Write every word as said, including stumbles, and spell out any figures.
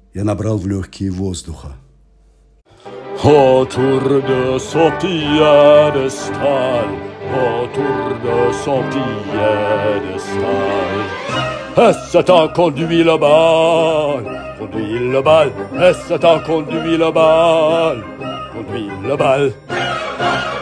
Я набрал в легкие воздуха. Autour de son piédestal, autour de son piédestal. Et Satan conduit le bal, conduit le bal. Et Satan conduit le bal, conduit le bal.